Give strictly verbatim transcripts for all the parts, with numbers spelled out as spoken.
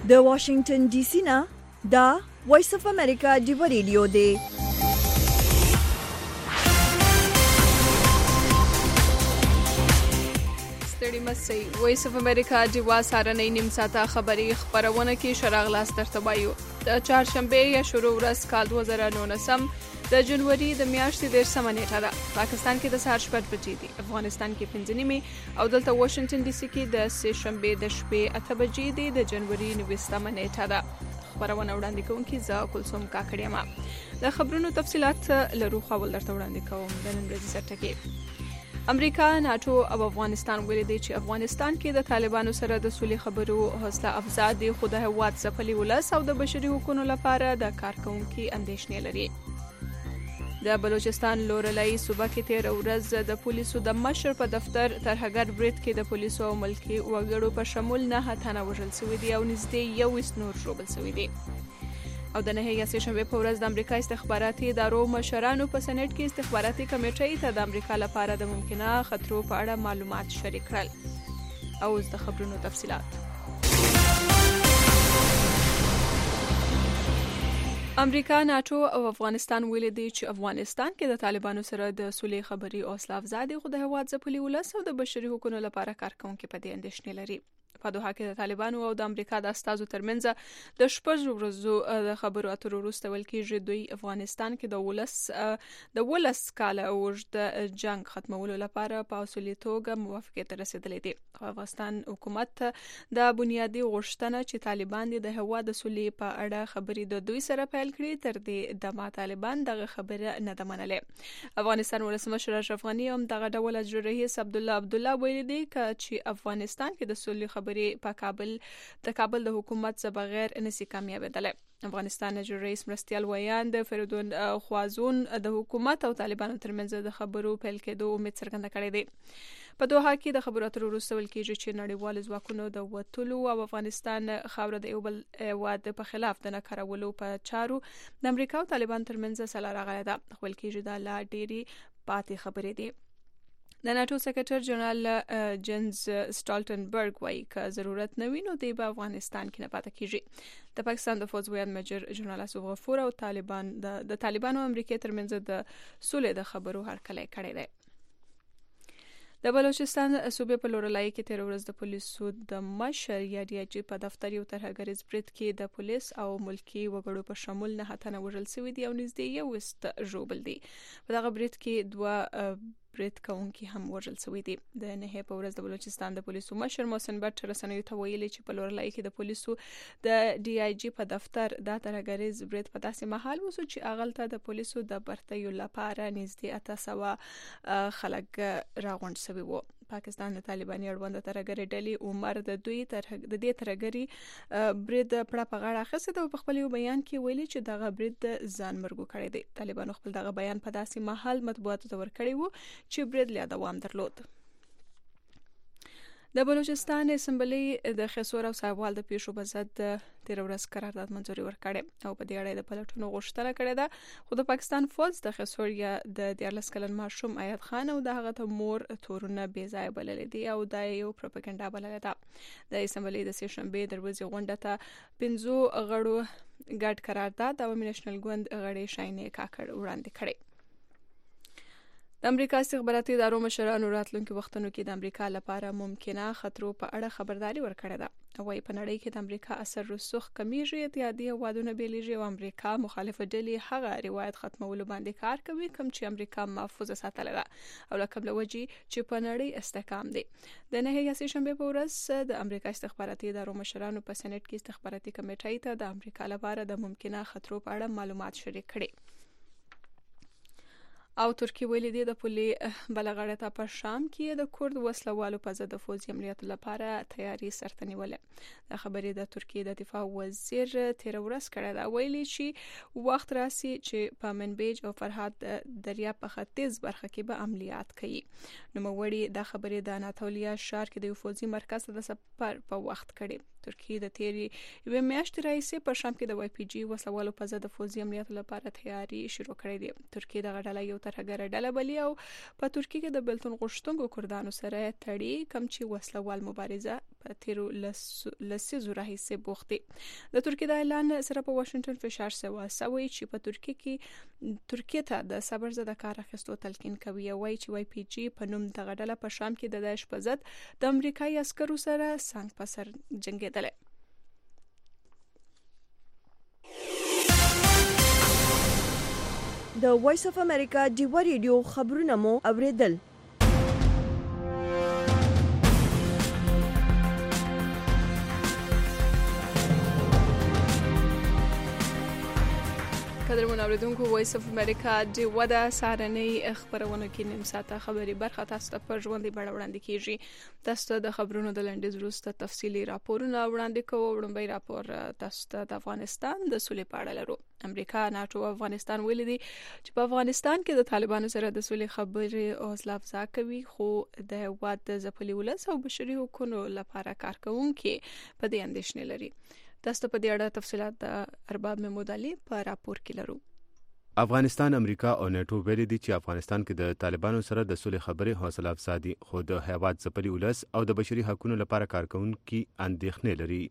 د واشنگټن ډي سي نه دا وایس اف امریکا دی ریډیو دی. ستړي مسئ وایس اف امریکا دی وا سارنې نیم ساعته خبري خبرونه کې شراغ لاس ترتبایو د چهارشنبه یا شروع ورځ کال دوه زره نولسم د جنوري د میاشتې د سمه نیټه ده. پاکستان کې د سهار شپږ بجې دي، افغانستان کې پنځه نیمې او دلته واشنگټن ډي سي کې د سه شنبه د شپې اته بجې دي د جنوري نويستمه نیټه ده. خبرونه وړاندې کوونکې زه کلثوم کاکړ یم. د خبرونو تفصيلات لرو خپل درته وړاندې کوم د نن ورځې سرټکي. امریکا، ناتو او افغانستان ویلي دي چې افغانستان کې د طالبانو سره د سولې خبرو حوصله افزا دي، خو د هواد ځپلي ولس او د بشري حقوقو لپاره د کارکونکو اندېښنې لري. د بلوچستان لورلای صوبه کې تیر ورځ د پولیسو د مشر په دفتر ترهګر برید کې د پولیسو او ملکی وګړو په شمول نه تنه وژل شوی دی او نږدې یو ویس نور ژوبل شوی دی. او د نهه یا سه شنبه په ورځ د امریکا استخباراتي ادارو مشرانو په سېنات کې استخباراتي کمیټې ته د امریکا لپاره د ممکنه خطرو په اړه معلومات شریک کړل. او د خبرونو تفصيلات. امریکا، ناتو او افغانستان ویلي دي چې افغانستان کې د طالبانو سره د سولې خبري حوصله افزا دي، خو د هواد ځپلي ولس او د بشري حقوقو لپاره کارکونکو په دې اندېښنې لري. په دوحه کې د طالبانو او د امریکا د استازو ترمنځ د شپږ ورځو د خبرو اترو وروسته ویل کېږي دوی افغانستان کې د ولس د ولس کاله اوږد جنگ ختمولو لپاره په اصولي توګه موافقت رسیدلې دي. افغانستان حکومت د بنیادي غوښتنه چې طالبان د هوا د سولې په اړه خبرې د دوی سره پیل کړي تر دې د ما طالبان دغه خبره نه ده منلې. افغانستان ولسمشر اشرف غني هم دغه ډول اجر رئیس عبد الله عبد الله ویلي دي چې افغانستان کې د سولې خبرې په کابل د کابل د حکومت څخه بغیر نسی کامیابېدل. افغانستان اجر رئیس مرستيال ویان د فریدون خوازون د حکومت او طالبانو ترمنځ د خبرو پیل کېدو امید څرګنده کړې ده. په دوحه کې د خبرو اترو وروسته ویل کېږي چې نړیوال ځواکونو د وټولو او افغانستان خاوره د یو بل واد په خلاف د نکارولو په چارو د امریکا او طالبان ترمنځ سلا راغله ده. خپل کېږي د لا ډيري پاتې خبرې دي. د ناتو سکرټر جنرال جنز سټالټنبرګ وايي چې ضرورت نه وي نو د افغانستان کې نه پاتې کیږي. د پاکستان د فوز ویان میجر جنرال اسف غفور او طالبان د, د طالبانو او امریکا ترمنځ د سولې د خبرو هرکلی کړی دی. د بلوچستان صوبې په لورلای کې تیر ورځ د پولیسو د مشر یا ډي آی جي په دفتر یو ترهګریز برید کې د پولیس او ملکی وګړو په شمول نه تنه وژل شوی دی او نږدې یو وست ژوبل دی. په دغه برید کې دوه برید کوونکي هم وژل شوی دي. د نهه په ورځ د بلوچستان د پولیسو مشر محسن بټ رسنیو ته ویلي چې په لورلای کې د پولیسو د ډي آی جي په دفتر د ترهګریز برید په داسې محل وسو چې اغلته د پولیسو د برتیو لپاره نږدې اته سوه خلک راغونډ شوي وو. پاکستان د طالباني اړوند ترهګری ډلې عمر د دوی تر د دې ترهګری برید پړه په غاړه اخیسته او په خپل یو بیان کې ویلي چې دغه برید ځان مرګو کړی دی. طالبانو خپل دغه بیان په داسې محل مطبوعاتو ته ورکړی وو چې برید لا دوام درلود. د بلوچستان اسمبلی د خسور او سایوال د پیښو په ضد تیر ورځ قرارداد منځوري ورکړه او په دې اړه د پلټونو غوښتنه کړې ده، خو د پاکستان فوج د خسور یا د دیارلس کلن ماشوم آیت خان او د هغه ته مور تورونه بې ځای بللې دي او د یو پروپاګاندا بللې ده. د اسمبلی د سه شنبه دروازې غونډه ته پنځو غړو ګډ قرارداد او نېشنل ګوند غړي شاینې کاکړ وړاندې کړي. د امریکا استخباراتي ادارو مشرانو راتلونکي وختونو کې د امریکا لپاره ممکنه خطرو په اړه خبرداري ورکړه ده. وايي په نړۍ کې د امریکا اثر رسوخ کمیږي، اتحادیه وادونه بیلیږي او امریکا مخالفه ډلې هغه روایت ختمولو باندې کار کوي کوم چې امریکا محفوظه ساتل ده او لکه بل وجي چې په نړۍ استحکام دي. د نهه یا سه شنبه په ورځ د امریکا استخباراتي ادارو مشرانو په سېنات کې استخباراتي کمیټې ته د امریکا لپاره د ممکنه خطرو په اړه معلومات شریک کړي. او ترکیه ویلي دی د پولې بلغړه ته په شام کې د کورد وسلوالو په ضد فوزي عملیاتو لپاره تیاری سرته نیولې. د خبرې د ترکیه د دفاع وزیر تیر ورځ کړه دا ویلي چې وخت راسي چې په منبیج او فرهاد دریا په ختیځ برخه کې به عملیات کوي. نو موړي د خبرې د اناتولیا شهر کې د فوزي مرکز د سفر په وخت کړي. ترکیه د تیری یوې میاشتې راهیسې په شام کې د وای پی جی وسلوالو په ضد فوزي عملیاتو لپاره تیاری شروع کړې ده. ترکیه د غډاله یو ترهګر ډله بلی او په ترکیه کې د بلتون غشتونکو کردانو سره تړي کم چې وسلوال مبارزه په تیرو لسیزو راهیسې بوختي. د ترکیه د اعلان سره په واشنگټن فشار سوا سوي چې په ترکیه کې ترکیه ته د صبر زده کار اخیستو تلقین کوي. وایي چې وای پی جی په نوم د غډاله په شام کې د داعش په ضد د امریکایي عسکرو سره څنګ په سر جنگیدل. د وایس اف امریکا ډیوا ریډیو خبرونه مو اوریدل. قدرمن اوریدونکو وایس اف امریکا ډیوا د سارنۍ خبرونه کې نیم ساعته خبري برخه تاسو ته په ژوندۍ بڼه وړاندې کیږي. تاسو ته د خبرونو د لنډیز وروسته تفصیلي راپورونه وړاندې کوو. وړاندې راپور تاسو ته د افغانستان د سولې په اړه لرو. امریکا، ناتو او افغانستان ویلي دي چې په افغانستان کې د طالبانو سره د سولې خبرې حوصله افزا کوي، خو د هېواد د ځپلي ولس او بشري حقوقو لپاره کار کوونکي په دې اندېښنې لري. تاسو په دې اړه تفصيلات د ارباب محمود علي په راپور کې لرو. افغانستان، امریکا او ناتو ویلي دي چې افغانستان کې د طالبانو سره د سولې خبرې حوصله افزا دي، خو د هېواد ځپلي ولس او د بشري حقوقو لپاره کار کوونکي اندېښنې لري.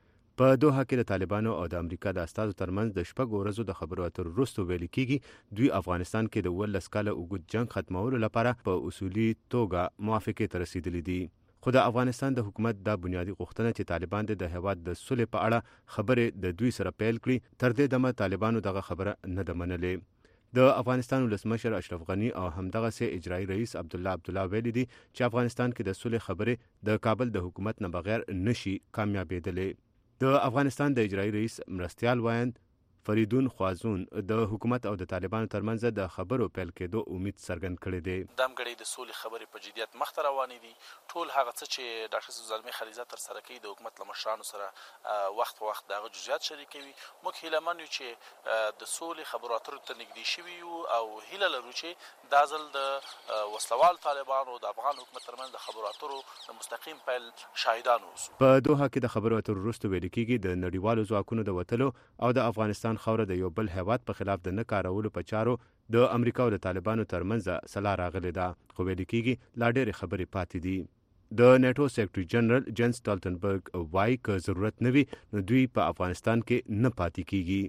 په دوحه کې د طالبانو او د امریکا د استازو ترمنځ د شپږ ورځو د خبرو اترو وروسته ویل کېږي دوی افغانستان کې د ولس کاله اوږد جنگ ختمولو لپاره په اصولي توګه موافقې ته رسیدلي دي. خو د افغانستان د حکومت د بنیادی غوښتنه چې طالبان د هېواد د سولې په اړه خبرې د دوی سره پیل کړي، تر دې دمه طالبانو دغه خبره نه ده منلې. د افغانستان ولسمشر اشرف غنی او همدغه سي اجرایي رئیس عبدالله عبدالله ویلي دي چې افغانستان کې د سولې خبرې د کابل د حکومت نه بغیر نشي کامیابېدلې. د افغانستان د اجرایي رئیس مرستیال وایند فریدون خوازون د حکومت او د طالبانو ترمنځ د خبرو پیل کېدو امید څرګند کړی دی. دمګړی د سولې خبرې په جدیت مخ ته روانې دي. ټول هغه څه چې ډاکټر صاحب زلمي خلیزه تر سره کوي د حکومت له مشرانو سره وخت په وخت دغه جزئیات شریکوي. موږ هیله من یو چې د سولې خبرو اترو ته نږدې شوي یو او هیله لرو چې دا ځل د وسلوال طالبانو د افغان حکومت ترمنځ د خبرو اترو د مستقیم پیل شاهدان اوسو. په دوحه کې د خبرو اترو وروسته ویل کېږي د نړیوالو ځواکونو د وتلو او د افغانستان خوره د یو بل هېواد په خلاف د نه کارولو په چارو د امریکا او د طالبانو ترمنځ سلا راغلې ده، خو ویل کېږي لا ډېرې خبرې پاتې دي. د نیټو سیکرټري جنرال جنس سټالټنبرګ وایي که ضرورت نه وي نو دوی په افغانستان کې نه پاتې کیږي.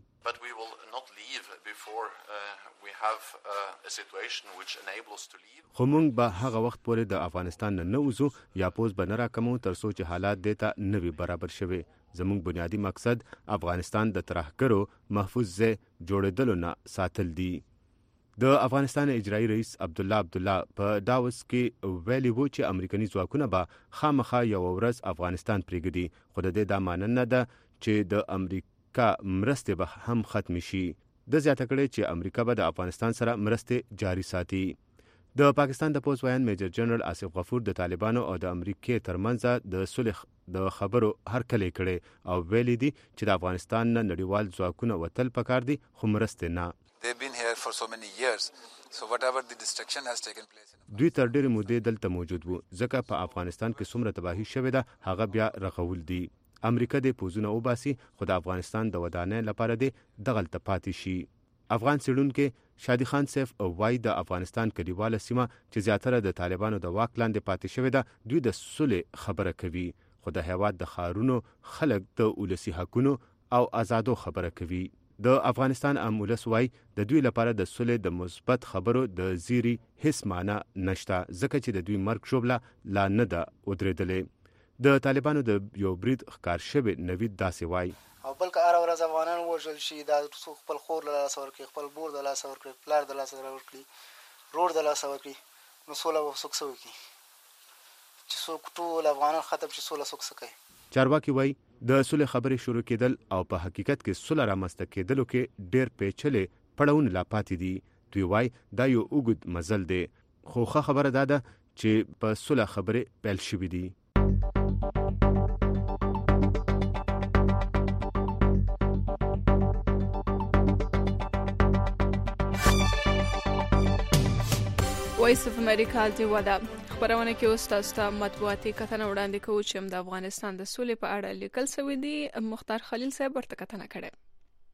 خو موږ به هغه وخت پورې د افغانستان نه نه وځو یا پوز به نه راکمو تر څو چې حالات دې ته نه وي برابر شوي. زموږ بنیادی مقصد افغانستان د ترهګرو محفوظ ځای جوړېدلو نه ساتل دي. د افغانستان اجرایي رئیس عبدالله عبدالله په داوس کې ویلي وو چې امریکایي ځواکونه به خامخا یو ورځ افغانستان پرېږدي، خو د دې دا معنی نه ده چې د امریکا مرستې به هم ختم شي. د زیاته کړې چې امریکا به د افغانستان سره مرستې جاري ساتي. د پاکستان د پوز وایند میجر جنرال آصف غفور د طالبانو او د امریکې ترمنځ د صلح د خبرو هرکلی کړي او ویلي دي چې د افغانستان نه نړیوال ځواکونه وتل پکار دي خو مرستې نه. دوی تر ډېرې مودې دلته موجود وو ځکه په افغانستان کې څومره تباهي شوې ده هغه بیا رغول دي. امریکا د پوزونه وباسي خو د افغانستان د ودانۍ لپاره دې دغلته پاتې شي. افغان څېړونکي شادي خان سیف وایي د افغانستان کلیواله سیمه چې زیاتره د طالبانو د واک لاندې پاتې شوې ده دوی د سولې خبره کوي، خو د هېواد د ښارونو خلک د ولسي حقونو او آزادو خبره کوي. د افغانستان عام ولس وایي د دوی لپاره د سولې د مثبت خبرو د زیری هیڅ معنی نشته ځکه چې د دوی مرګ شوبله لا نه ده ودرېدلې. د طالبانو د یو برید ښکار شوی نوید داسې وایي او بل که هره ورځ افغانان ووژل شي دا څوک خپل خور له لاسه ورکړي، خپل بور د لاسه ورکړي، پلار د لاسه ورکړي، رور د لاسه ورکړي، نو سوله به څوک څه وکړي چې څوک ټول افغانان ختم شي سوله څوک څه کوي. چارواکي وایي د سولې خبرې شروع کېدل او په حقیقت کې سوله رامنځته کېدلو کې ډېر پیچلې پړاوونه لا پاتې دي. دوی وایي دا یو اوږد مزل دی، خو ښه خبره دا ده چې په سوله خبرې پیل شوي دي. وایس اف امریکا دی ودا خبرونه کې اوس تاسو ته مطبوعاتي کتنه وړاندې کوو چې د افغانستان د سولې په اړه لیکل شوی دی. مختار خلیل صاحب ورته کتنه کړې.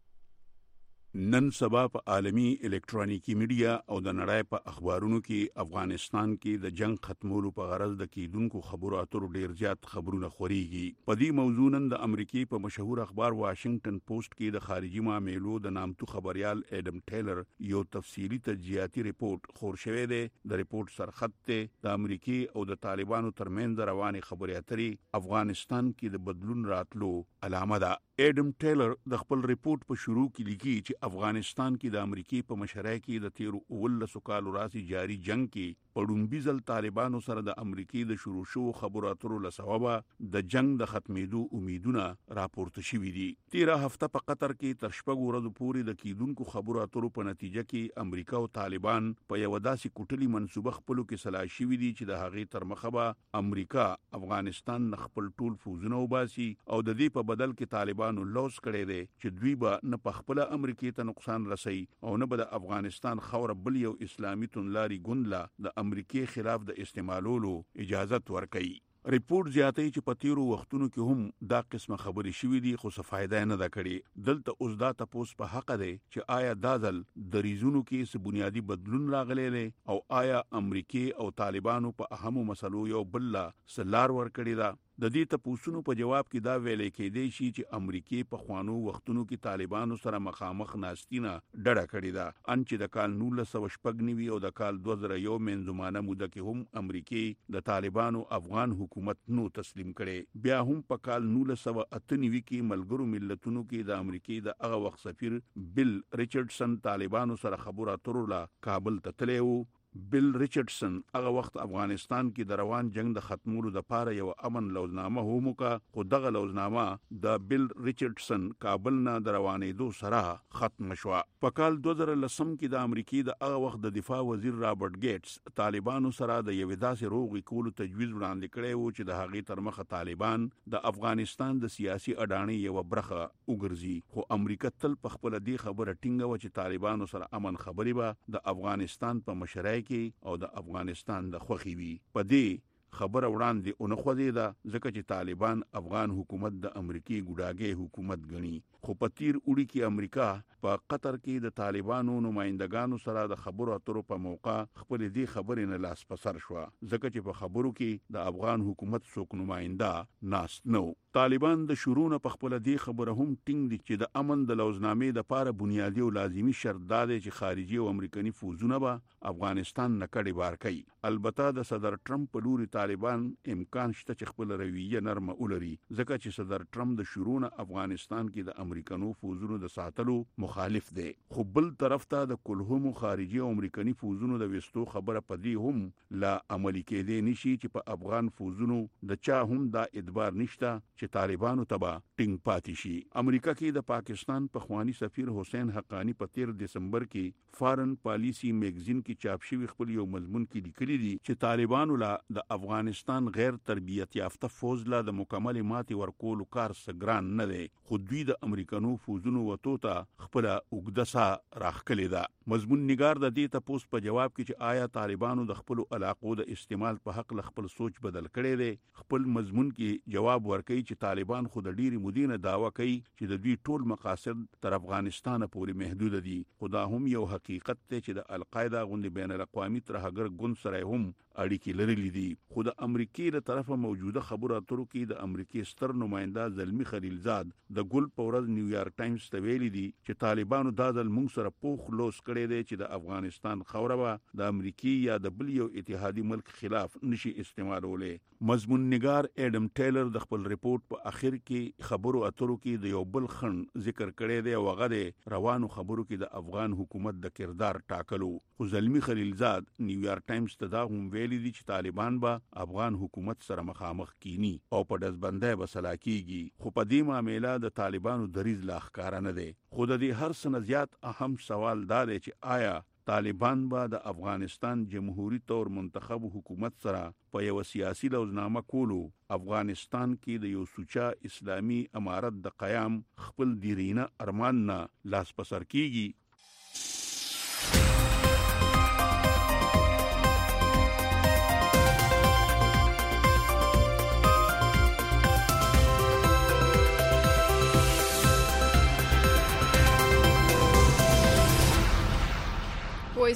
نن سبا په عالمی الکترونیکی میډیا او د نړۍ په اخبارونو کې افغانستان کې د جنگ ختمولو په غرض د کیدونکو خبرو اترو ډیر زیات خبرونه خوريږي. په دې موضوع نن د امریکای په مشهور اخبار واشنگټن پوسټ کې د خارجي معاملو د نامتو خبريال اډم ټیلر یو تفصیلی تجزیاتی ریپورت خور شوی دی. د ریپورت سرخط ته د امریکای او د طالبانو ترمنځ روانې خبرې اترې افغانستان کې د بدلون راتلو علامه ده. اډم ټیلر د خپل ریپورت په شروع کې لیکي چې افغانستان کې د امریکای په مشرۍ کې د تیر اولسو کالو راځي جاری جنگ کې پړومبي ځل طالبانو سره د امریکای د شروع شو خبرو اترو لسببه د جنگ د ختمېدو امیدونه راپورته شوې دي. تیره هفته په قطر کې تر شپږ ورځې پورې د کیدونکو خبرو اترو په نتیجه کې امریکا او طالبان په یو داسې کوټلي منسوبه خپلو کې سلا شوې دي چې د هغې تر مخه به امریکا افغانستان خپل ټول فوزونه وباسي او د دې په بدل کې طالبان نو لوس کړي دي چې دوی به نه په خپل امریکای ته نقصان رسي او نه به د افغانستان خوره بل یو اسلامي تنلاري ګوندلا د امریکای خلاف د استعمالولو اجازه ورکړي. ریپورت زیاتوي چې په تیرو وختونو کې هم دا قسمه خبرې شوې دي خو څه فایده نه ده کړې. دلته اوس دا تاسو په حق دی چې آیا دا ځل د ریزونو کې څه بنیادی بدلون راغلی دی او آیا امریکای او طالبانو په اهمو مسلو یو بل څه لار ورکړې ده. د دې تاسو په جواب کې دا ویلې کېدی شي چې امریکای په خوانو وختونو کې طالبانو سره مخامخ ناستینه ډډه کړې ده. ان چې د کال نولس سوه شپږ نوي او د کال دوه زره یو منځمانه موده کې هم امریکای د طالبانو افغان حکومت نو تسلیم کړي. بیا هم په کال نولس سوه اته نوي کې ملګرو ملتونو کې د امریکای د هغه وخت سفیر بل ریچارډسن طالبانو سره خبرو اترو لا کابل ته تللی و. بل ریچارډسن هغه وخت افغانستان کې د روان جنگ د ختمولو د پاره یو امن لوزنامه هم کا خو دغه لوزنامه د بل ریچارډسن کابل نه د روانېدو سره ختم شو. په کال دوه زره لسم کې د امریکای د هغه وخت د دفاع وزیر رابرټ ګیټس طالبانو سره د یو داسې روغي کولو تجویز وړاندې کړی و چې د هغې تر مخه طالبان د افغانستان د سیاسي اډانې یو برخه وګرځي. خو امریکا تل په خپل دی خبره ټینګه و چې طالبانو سره امن خبري به د افغانستان په مشرۍ او د افغانستان د خوخي وي. په دې خبره وړاندې اون خو دې دا ځکه چې طالبان افغان حکومت د امریکای ګډاګي حکومت ګڼي. خو په تیر اوړي کې امریکا په قطر کې د طالبانو نمائندګانو سره د خبرو اترو په موقع خپل دې خبرې نه لاس پسر شو ځکه چې په خبرو کې د افغان حکومت څوک نمائنده ناست نو. طالبان د شروع په خپل دې خبره هم ټینګ دي چې د امن د لوزنامې د لپاره بنیادی او لازمی شرط دا دی چې خارجي او امریکایي فوجونه به افغانستان نه کډي بار کوي. البته د صدر ټرمپ په لوري طالبان امکان شته چې خپل رویه نرمه ولري ځکه چې صدر ټرمپ د شروع افغانستان کې د امریکانو فوجونو د ساتلو مخالف دی. خو بل طرف ته د کلهم خارجي او امریکایي فوجونو د وستو خبره پدې هم لا عملی کېدې نشي چې په افغان فوجونو د چا هم دا اعتبار نشته چې طالبانو تبا ټینګ پاتې شي. امریکا کې د پاکستان په خوانی سفیر حسین حقانی په تیر دسمبر کې فارن پالیسی میگزین کې چاپ شوی خپل یو مضمون کې لیکلي دي چې طالبانو لا د افغانستان غیر تربیت یافته فوج لا د مکمل ماتي ورکول کار سګران نه دی. خو دوی د امریکانو فوجونو وته ته خپل وګدسا راخکلې ده. مضمون نگار د دې تاسو په جواب کې چې آیا طالبانو د خپل علاقو د استعمال په حق خپل سوچ بدل کړي دي. خپل مضمون کې جواب ورکړي چې طالبان خود ډیری مدینه داوا کوي چې د دوی ټول مقاصد تر افغانستان پورې محدود دي. خدا هم یو حقیقت ته چې د القاعده غوندي بین الاقوامي ترهګر ګوند سره هم اړیکې لرلې دي. خو د امریکای له طرفه موجوده خبره اترو کې د امریکای ستر نماینده زلمی خلیلزاد د ګل په ورځ نیویارک ټایمز ته ویلي دي چې طالبانو دا ځل موږ سره پوخ لوس کړی دی چې د افغانستان خوره به د امریکای یا د بل یو اتحادي ملک خلاف نشي استعمالولې. مضمون نگار اډم ټیلر د خپل ریپورت په اخر کې خبرو اترو کې د یو بل خن ذکر کړی دی او هغه د روانو خبرو کې د افغان حکومت د کردار ټاکلو. خو زلمی خلیلزاد نیویارک ټایمز ته دا هم ویلي دي چې طالبان به افغان حکومت سره مخامخ کینی او په دزبندۍ وسلا کیږي. خو په دې معاملې د طالبانو دریز لا ښکارا نه دی. خو د دې هر څه زیات اهم سوال دا دی چې آیا طالبان به د افغانستان جمهوریت تور منتخب حکومت سره په یو سیاسي لوزنامه کولو افغانستان کې د یو سوچا اسلامی امارت د قیام خپل دیرینه ارمان نه لاس پسر کیږي.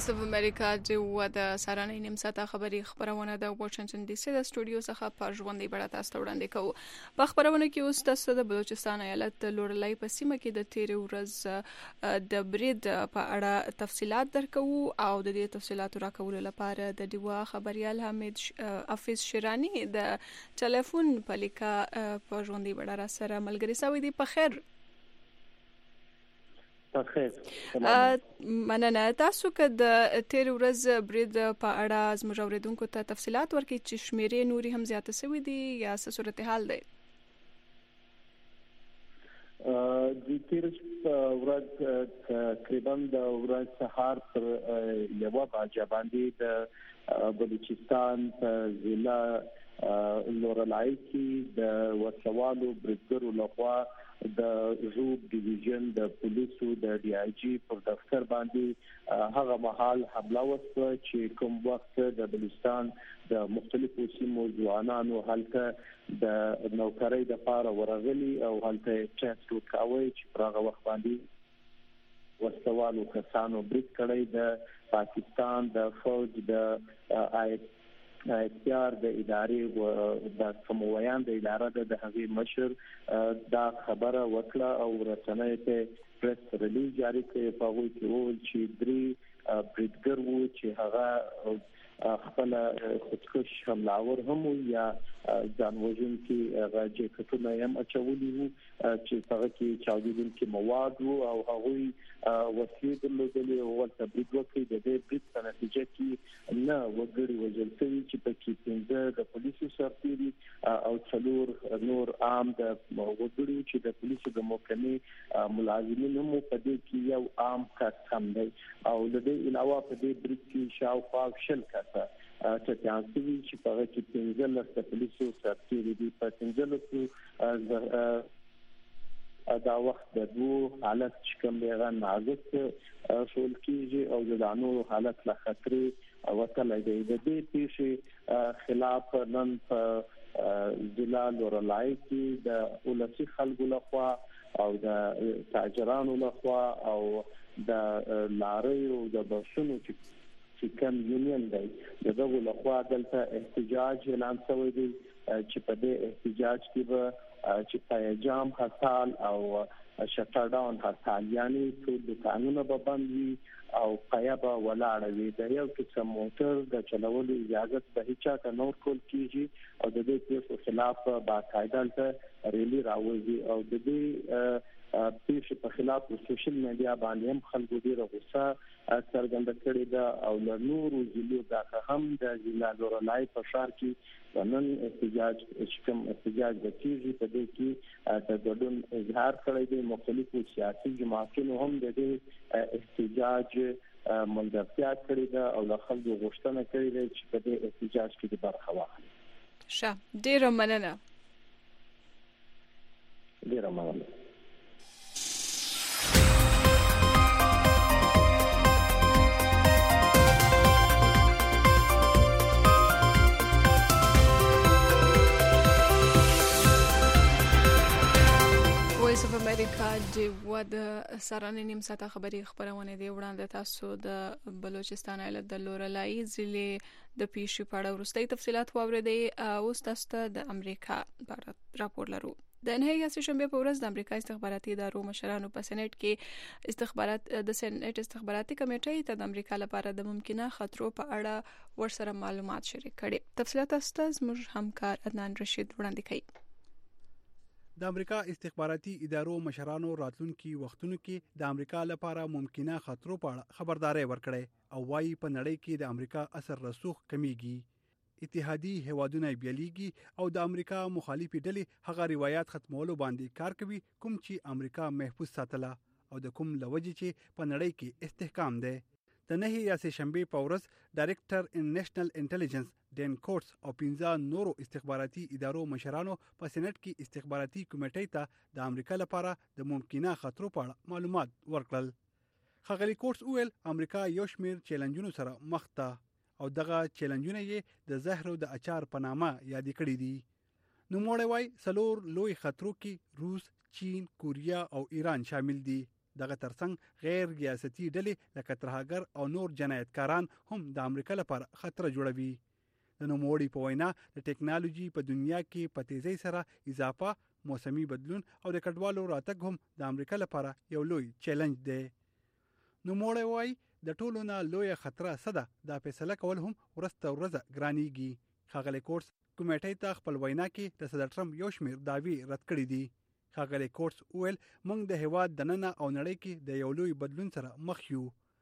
وایس اف امریکا د د سارانې نیم ساعته خبري خبرونه د واشنگټن ډي سي د سټوډیو څخه په ژوندۍ بڼه تاسو ته وړاندې کوو. په خبرونه کې اوس تاسو د بلوچستان ایالت د لورلای په سیمه کې د تیر ورځ د برید په اړه تفصيلات درکو او د دې تفصيلاتو راکولو لپاره د دیوا خبريال حمید حافظ شیرانی د ټلیفون په لیکه په ژوندۍ بڼه را سره ملګری سوي دي. په خیر مننه. تاسو که د تیر ورځ برید په اړه زموږ اوریدونکو ته تفصيلات ورکړئ چې شمیرې نوري هم زیاته شوې دي یا څه صورتحال دی؟ د تیر ورځ تقریبا د ورځ سهار پر یوه بجه باندې د بلوچستان په ضلع لورلای کې د وسوالو بریدګرو لخوا د روب ډیویژن د پولیسو د ډي آی جی پر دفتر باندې هغه مهال حمله وشوه چې کوم وخت د بلوچستان د مختلفو سیمو ځوانانو هلته د نوکرۍ د لپاره ورغلي او هلته ټیسټ وکاوه چې پر هغه وخت باندې وسوالو کسانو برید کړی د پاکستان د فوج د آی اختیار د ادارې او د سمویان د ادارې د هغې مشر دا خبره وکړه او رسنۍ ته پریس ریلیز جاری کړ. په هغه کې وویل چې درې بریدګر وو چې هغه خپل خودکش حملاور هم یا ځان وژونکي راجکټونه هم اچولي وو چې هغه کې چاودېدونکي مواد وو او هغه وسیلې درلودلې او ورته برید وکړي. د دې برید په نتیجه کې نه وګړي وژل شوي چې پکې پنځه د پولیسو سرتیري او څلور نور عام د وګړي چې د پولیسو د محکمې ملازمین هم په دې کې یو عام کس هم دی او د دې علاوه په دې برید کې شاوخوا شل کسه چې تاسو چې په هغه کې پنځه لس پولیسو سرتیري دي. په پنځه لس دا وخت د دوه حالت چې کوم دی نازک شول کیږي او د دانو حالت لا خطر او تلای دی. د دې پیښې خلاف نن په ضلع لورلای کې د ولسی خلکو لخوا او د تاجرانو لخوا او د لارې او د بسونو چې کوم یونین دی دغه لخوا دلته احتجاج اعلان شوی دی چې په دې احتجاج کې به چې پایجام هړتال او شټر ډاون هړتال یعنی ټول دکانونه به بند وي او قیابه ولاړ وي. د یو قسم موټر د چلولو اجازه به هیڅ چا نه ورکول کیږي او د دې پیښو خلاف باقاعده ته ریلی راوځي او د دې پیښې په خلاف سوشل میډیا باندې هم خلکو ډیره غوسه څرګنده کړې ده او له نورو ضلعو څخه هم د ضلع لورلای په ښار کې نن احتجاج شکم احتجاج وکړي. په دې کې د ګډون اظهار کړی دی. مختلفو سیاسي جماعتونو هم د دې احتجاج ملګرتیا کړې ده او له خلکو غوښتنه کړې ده چې په دې احتجاج کې برخه واخلي. ښه ډیره مننه. ډیره مننه. وایس اف امریکا د د سارانې نیم ساعته خبري خبرونه دی وړاندې تاسو د بلوچستان ایالت د لورلای ضلع د پیښې په اړه ورستۍ تفصيلات واوریدئ. اوس تاسو ته د امریکا په راپور لرو. د نهایی سهشنبه په ورځ د امریکا استخباراتي ادارو مشرانو په سېنات کې استخبارات د سېنات استخباراتي کمیټې ته د امریکا لپاره د ممکنه خطرو په اړه ورسره معلومات شریک کړي. تفصيلات تاسو زموږ همکار عدنان رشید وړاندې کوي. د امریکا استخباراتي ادارو مشرانو راتلونکي وختونو کې د امریکا لپاره ممکنه خطرو په اړه خبرداري ورکړي او وايي په نړۍ کې د امریکا اثر رسوخ کمیږي. اتحادی هوادونه بیلیږي او د امریکا مخالفي ډلې هغه روایت ختمولو باندې کار کوي کوم چې امریکا محفوظ ساتله او د کوم لوجې چې په نړۍ کې استحکام ده. د نهي سهشنبه په ورځ ډایریکټر ان نېشنل انټيليجنس ډین کوټس او پنځه نورو استخباراتي ادارو مشرانو په سېنات کې استخباراتي کمیټې ته د امریکا لپاره د ممکنه خطرو په اړه معلومات ورکړل. خغلی کوټس ویل امریکا یو شمېر چیلنجونو سره مخ ده او دغه چیلنجونه یې د زهر او د اچار په نامه یاد کړی دي. نو موږ وای سلور لوی خطرو کې روس، چین، کوریا او ایران شامل دي. دغه ترڅنګ غیر ریاستي ډلې لکه ترهګر او نور جنایتکاران هم د امریکا لپاره خطر جوړوي. د نوموړي په وینا د ټیکنالوژي په دنیا کې په تیزۍ سره اضافه، موسمي بدلون او د کډوالو راتګ هم د امریکا لپاره یو لوی چیلنج دی. نوموړی وایي د ټولو نه لویه خطره څه ده، دا فیصله کول هم ورځ تر ورځه ګرانیږي. ښاغلی کورټس کمیټې ته خپل وینا کې د صدر ټرمپ یو شمېر دعوې رد کړي دي. ښاغلی کورټس وویل موږ د هیواد دننه او نړۍ کې د یو لوی بدلون سره مخ یو.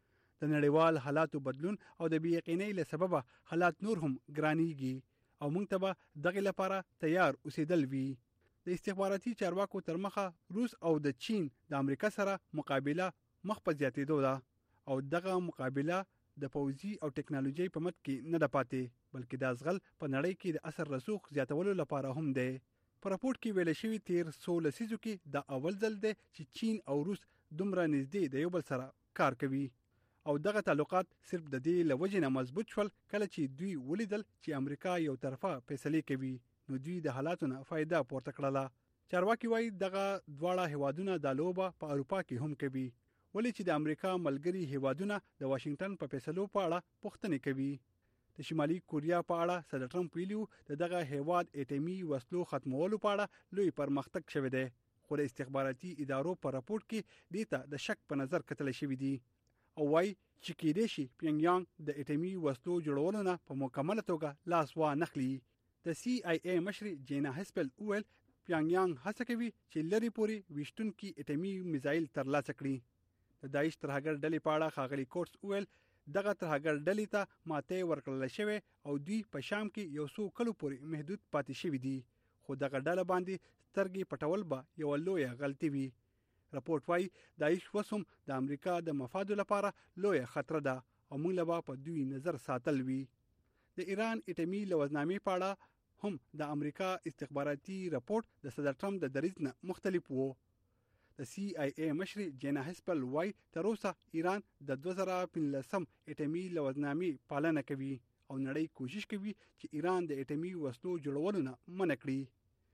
د نړیوال حالاتو بدلون او د بې یقینۍ له سببه حالات نور هم ګرانیږي او موږ ته به دغې لپاره تیار اوسېدل وي. د استخباراتي چارواکو تر مخه روس او د چین د امریکا سره مقابله مخ په زیاتېدو ده او دغه مقابله د پوځي او ټیکنالوژي په مټ کې نه ده پاتې، بلکې دا ځغل په نړۍ کې د اثر رسوخ زیاتولو لپاره هم دی. په راپورټ کې ویل شوي تیر څو لسیزو کې دا اول ځل دی چې چین او روس دومره نږدې د یو بل سره کار کوي او دغه تعلقات صرف د دې له وجې نه مضبوط شول کله چې دوی ولیدل چې امریکا یو طرفه فیصلې کوي، نو دوی د حالاتو نه فایده پورته کړله. چارواکي وایي دغه دواړه هیوادونه دا لوبه په اروپا کې هم کوي، ولې چې د امریکا ملګري هیوادونه د واشنگټن په فیصلو په اړه پوښتنې کوي. د شمالي کوریا په اړه صدر ټرمپ ویلي د دغه هیواد اټومي وسلو ختمولو په اړه لوی پرمختګ شوی دی، خو د استخباراتي ادارو په راپورټ کې دې ته د شک په نظر کتل شوی دی او وایي چې کېدای شي پیونګ یانګ د اټومي وسلو جوړولو نه په مکمله توګه لاس وانخلي. د سی آی ای مشر جینا هسپل وویل پیونګ یانګ هڅه کوي چې لرې پورې ویشتونکي اټومي میزایل ترلاسه کړي. د داعش ترهګر ډلې په اړه ښاغلی کورټس وویل دغه ترهګر ډلې ته ماته ورکړل شوې او دوی په شام کې یو څو کلو پورې محدود پاتې شوي دي، خو دغه ډله باندې سترګې پټول به یو لویه غلطي وي. راپورټ وایي داعش اوس هم د امریکا د مفادو لپاره لویه خطر ده او موږ به په دوی نظر ساتل وي. د ایران اټومي لوزنامې په اړه هم د امریکا استخباراتي راپورټ د صدر ټرمپ د دریځ نه مختلف وو. د سی آی ای مشر جینا هسپل وایي تر اوسه ایران د دوه زره پنځلسم اټومي لوزنامې پالنه کوي او نړۍ کوشش کوي چې ایران د اټومي وسلو جوړولو نه منع کړي.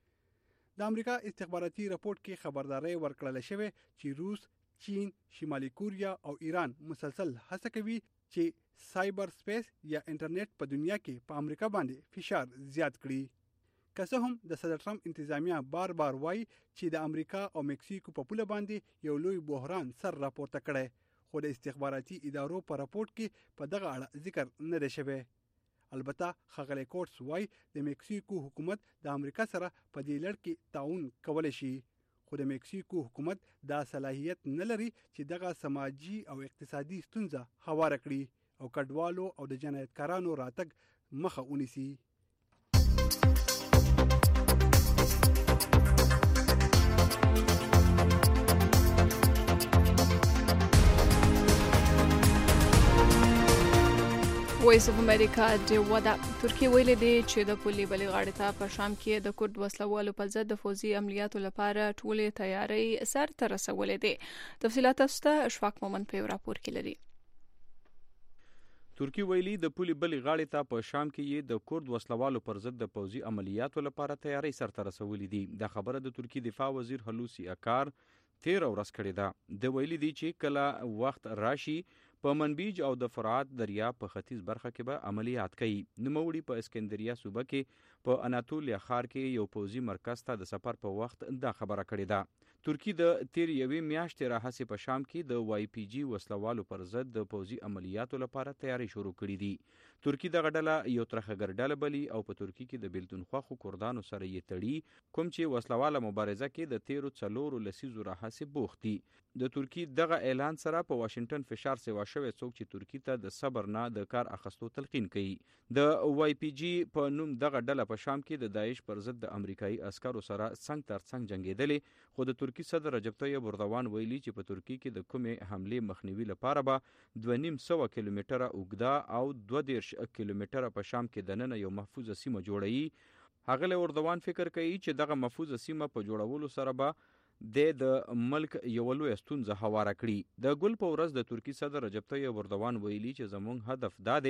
د امریکا استخباراتي راپورټ کې خبرداري ورکړل شوې چې روس، چین، شمالي کوریا او ایران مسلسل هڅه کوي چې سایبر سپیس یا انټرنیټ په دنیا کې په امریکا باندې فشار زیات کړي. که څه هم د صدر ټرمپ انتظامیه بار بار وایي چې د امریکا او مکسیکو په پوله باندې یو لوی بحران سر راپورته کړی، خو د استخباراتي ادارو په راپورټ کې په دغه اړه ذکر نه دی شوی. البته ښاغلی کورټس وایي د مکسیکو حکومت د امریکا سره په دې لړ کې تعاون کولی شي، خو د مکسیکو حکومت دا صلاحیت نه لري چې دغه سماجي او اقتصادي ستونزه هواره کړي او کډوالو او د جنایتکارانو راتګ مخه ونیسي. وایس اف امریکا د ودا ترکیه ویلي دی چې د پولي بلې غاړې ته په شام کې د کورد وسلوالو په ضد د فوزي عملیاتو لپاره ټولې تیاری سر ته رسولې دي. تفصیلات تاسو اشفاق مومن په راپور کې لري. ترکیه ویلي د پولي بلې غاړې ته په شام کې د کورد وسلوالو پر ضد د فوزي عملیاتو لپاره تیاری سر ته رسولې دي. دا خبره د ترکیه دفاع وزیر هلوسی اکار تیر ورځ کړې ده. د ویلي دی چې کله وخت راشي په منبیج او د فرات دریا په ختیځ برخه کې به عملیات کوي. نوموړي په اسکندریه صوبه کې په اناتولیا ښار کې یو پوځي مرکز ته د سفر په وخت دا خبره کړې ده. ترکیه د تیر یوې میاشتې راهیسې په شام کې د واي پی جی وسلوالو پر ضد د پوځي عملیاتو لپاره تیاری شروع کړې دي. ترکیه دغه ډله یو ترهګر ډله بلي او په ترکیه کې د بیلتون خوښو کردانو سره یې تړي، کوم چې وسلواله مبارزه کې د تیرو څلورو لسیزو راهیسې بوخت دي. د ترکیه دغه اعلان سره په واشنگټن فشار سیوا شوی څوک چې ترکیه ته د صبر نه د کار اخیستو تلقین کوي. د واي پی جی په نوم دغه ډله په شام کې د داعش پر ضد د امریکایي عسکرو سره څنګ تر څنګ جنگیدلې، خو د ترکیه صدر رجب طیب اردوان ویلي چې په ترکیه کې د کومې حملې مخنیوي لپاره به دوه نیم سوه کیلومتره اوږده او دوه دېرش کیلومتره په شام کې دننه یو محفوظه سیمه جوړوي. ښاغلی اردوان فکر کوي چې دغه محفوظه سیمه په جوړولو سره به د ملک یو لوی ستونزه هواره کړي. د ګل په ورځ د ترکیه صدر رجب طیب اردوان ویلي چې زموږ هدف دا دی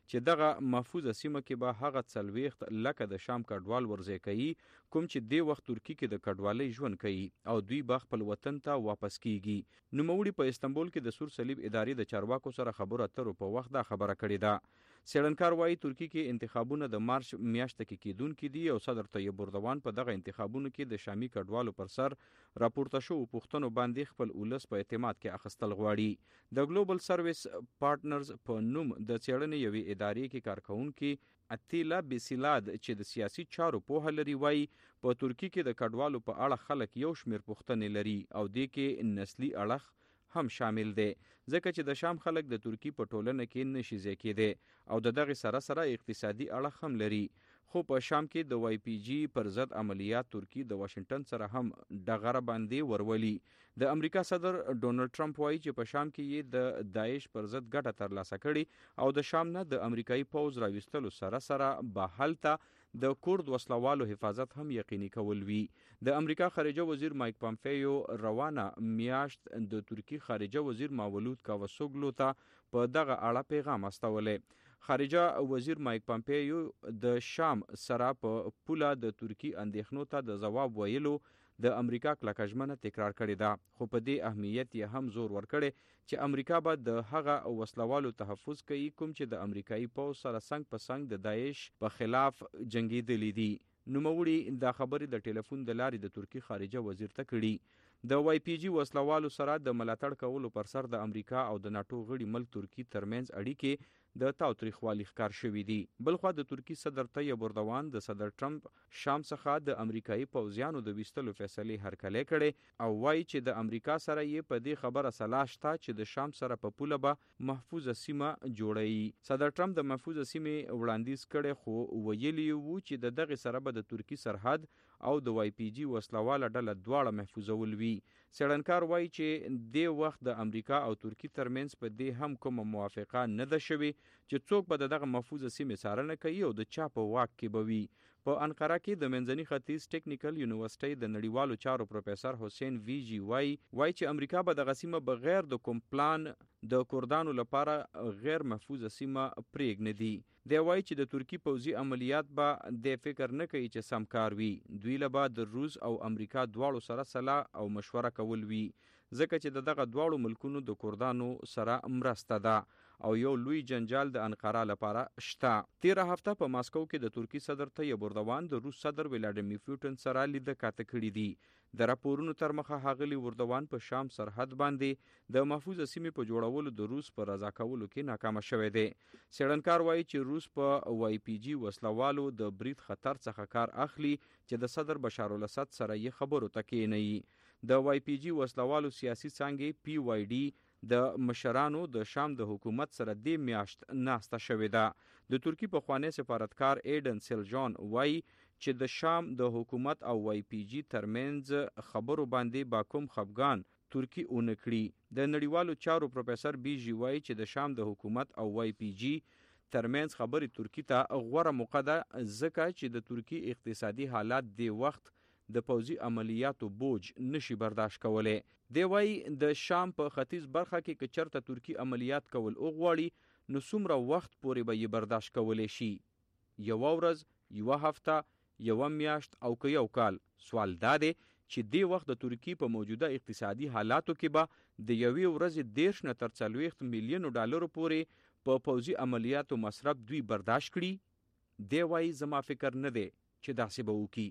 چې دغه محفوظه سیمه کې به هغه څلوېښت لکه د شام کډوال ورځای کوي کوم چې د وخت ترکی کې د کډوالۍ ژوند کوي او دوی به خپل وطن ته واپس کیږي. نوموړي په استنبول کې د سور صلیب ادارې د چارواکو سره خبرو اترو په وخت دا خبره کړې ده. څېړنکار وایي ترکی کې انتخابونه د مارچ میاشته کې کیدونکي دي او صدر طیب اردوان په دغه انتخابونو کې د شامي کډوالو پر سر راپورته شوو پوښتنو باندې خپل ولس په اعتماد کې اخیستل غواړي. د ګلوبل سرویس پارټنرز په نوم د څېړنې یوې ادارې کې کارکونکي اتیلا بیسیلاد چې د سیاسي چارو پوهه لري وایي په ترکی کې د کډوالو په اړه خلک یو شمېر پوښتنې لري او دې کې نسلي اړخ هم شامل دی ځکه چې د شام خلک د ترکی په ټولنه کې نشي ځای کېدی او د دغه سره سره اقتصادي اړخ هم لري. خو په شام کې د وای پی جی پر ضد عملیات ترکی د واشنگټن سره هم ډغره باندې ورولي. د امریکا صدر ډونالد ټرمپ وایي چې په شام کې یې د داعش پر ضد ګټه ترلاسه کړې او د شام نه د امریکایي پوځ راوستلو سره سره به هلته د کورد وسلوالو حفاظت هم یقیني کول وي. د امریکا خارجه وزیر مایک پامپیو روانه میاشت د ترکی خارجه وزیر مولود کاوسوګلو ته په دغه اړه پیغام استولې. خارجه وزیر مایک پامپیو د شام سره په پوله د ترکی اندېښنو ته د ځواب ویلو د امریکا کلکه ژمنه تکرار کړې ده. خو په دې اهمیت یې هم زور ورکړی چې امریکا به د هغه وسلوالو تحفظ کوي کوم چې د امریکایي پوځ سره څنګ په څنګ د داعش په خلاف جنګېدلي دي. نوموړي دا خبرې د ټلیفون د لارې د ترکی خارجه وزیر ته کړي. د وای پی جی وسلوالو سره د ملاتړ کولو پر سر د امریکا او د ناتو غړي ملک ترکی ترمنځ اړیکې د تاوتریخوالي ښکار شوي دي. بلخوا د ترکی صدر طیب اردوان د صدر ټرمپ شام څخه د امریکایي پوځیانو د ویستلو فیصلې هرکلی کړي او وایي چې د امریکا سره یې په دې خبره سلا شته چې د شام سره په پوله به محفوظه سیمه جوړوي. صدر ټرمپ د محفوظه سیمې وړاندیز کړی خو ویلي وو چې د دغې سره به د ترکی سرحد او د وای پی جی وسلواله ډله دواړه محفوظول وي. څېړنکار وایي چې د وخت د امریکا او ترکی ترمنځ په دې هم کومه موافقه نه ده شوې چې څوک به دغه محفوظه سیمې څارنه کوي او د چا په واک کې به وي. په انقره کې د منځني ختیځ ټیکنیکل یونیورسيټي د نړیوالو چارو پروفیسور حسین وی جی وای وای چې امریکا به دغه سیمه بغیر د کوم پلان د کردانو لپاره غیر محفوظه سیمه پرېږ نه دی. دی وای چې د ترکی پوځي عملیات به د فکر نه کوي چې سم کار وي. دوی له به د روس او امریکا دواړو سره صلاح او مشوره کول وي ځکه چې د دغه دواړو ملکونو د کردانو سره مرسته ده او یو لوی جنجال د انقره لپاره شته. تیره هفته په ماسکو کې د ترکی صدر طیب اردوان د روس صدر ولادیمیر پوتین سره لیده کاته کړي دي. د راپورونو تر مخه هغلی اردوان په شام سرحد باندې د محفوظه سیمې په جوړولو د روس په رضا کولو کې ناکامه شوی دی. څېړنکار وایي چې روس په وای پی جی وسلوالو د برید خطر څخه کار اخلي چې د صدر بشار الاسد سره یې خبرو ته کېنوي. د وای پی جی وسلوالو سیاسي څانګې پی وای ډي د مشرانو د شام د حکومت سره د میاشت ناسته شوې ده. د ترکی پخوانی سفارتکار ایډن سیلجان وایي چې د شام د حکومت او وای پی جی ترمنځ خبرو باندې با کوم خفګان ترکی اون کړي. د نړیوالو چارو پروفیسور بی جی وایي چې د شام د حکومت او وای پی جی ترمنځ خبرې ترکی ته غوره موقع ده ځکه چې د ترکی اقتصادي حالات د وخت د پوځي عملیاتو بوج نشي برداشت کولای. دی وایي د شام په ختیځ برخه کې که چېرته ترکی عملیات کول وغواړي نو څومره وخت پورې به یې برداشت کولی شي. یوه ورځ، یوه هفته، یوه میاشت او که یو کال. سوال دا دی چې دی وخت د ترکی په موجوده اقتصادي حالاتو کې به د یوې ورځې دېرش نه تر څلوېښت میلیونو ډالرو پورې په پوځي عملیاتو مصرف دوی برداشت کړي. دی وایي زما فکر نه دی چې داسې به وکړي.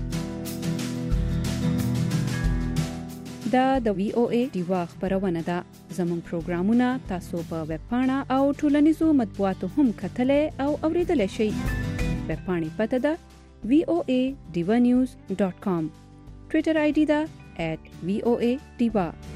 دا د وی او ای دیوا خبرونه ده. زموږ پروګرامونه تاسو په ویب پاڼه او ټولنیزو مطبوعاتو هم کتلای او اوریدلای شئ. ویب پاڼې پته ده وی او ای دیوا نیوز ډاٹ کام. ټویټر آی ډي ده ایٹ وی او ای دیوا.